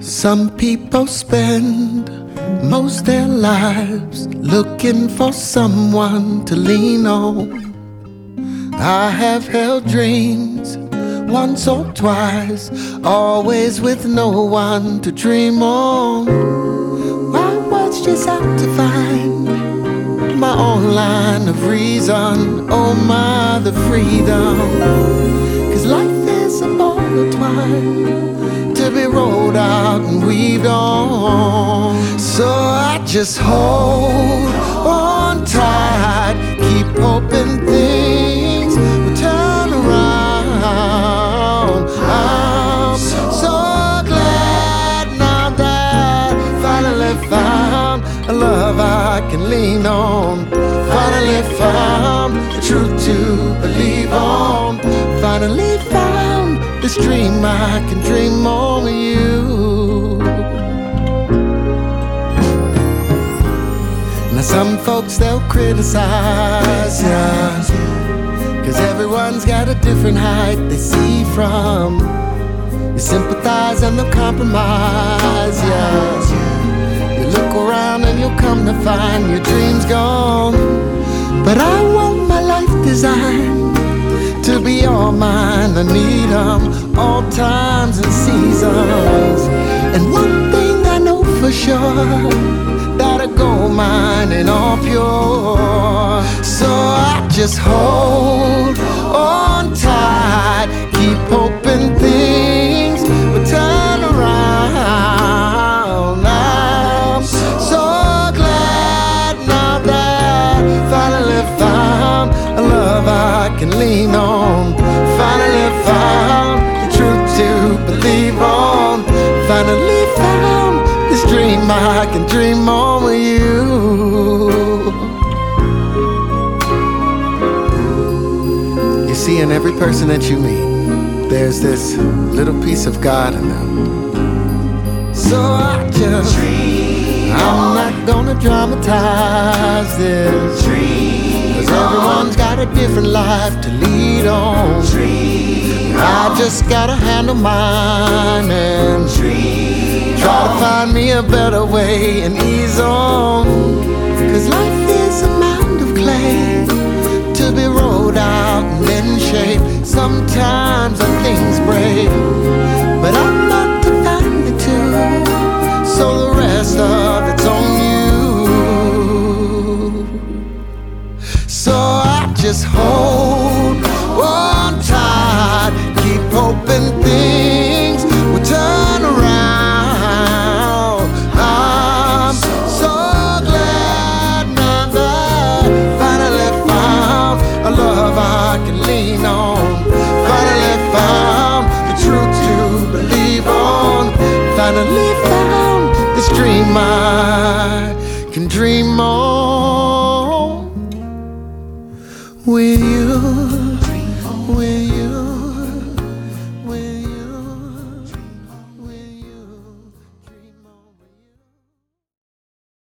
Some people spend most their lives looking for someone to lean on. I have held dreams once or twice, always with no one to dream on. I was just out to find my own line of reason. Oh my, the freedom. 'Cause life is a ball of twine to be rolled out and weaved on. So I just hold on tight, keep hoping things will turn around. I'm so glad now that I finally found a love I can lean on. Finally found the truth to believe on. Finally found this dream I can dream on with you. Now some folks, they'll criticize, yeah, 'cause everyone's got a different height they see from. You sympathize and they'll compromise, yeah. You look around and you'll come to find your dreams gone. But I want my life designed to be all mine. I need them all times and seasons. And one thing I know for sure, that a gold mine and all pure. So I just hold on tight, keep hoping things will turn around. I'm so glad now that I finally found a love I can lean on. Finally found the truth to believe on. Finally found this dream I can dream on with you. You see, in every person that you meet, there's this little piece of God in them. So I just I'm not gonna dramatize this, 'cause everyone's got a different life to lead on. I just gotta handle mine and try to find me a better way and ease on. 'Cause life is a mound of clay to be rolled out and then shaped. Sometimes when things break, but I'm not to find the two, so the rest of it's on you. So I just hold on tight, keep hoping things will turn around. I'm so glad now that I finally found a love I can lean on. Finally found the truth to believe on. Finally found this dream I can dream on.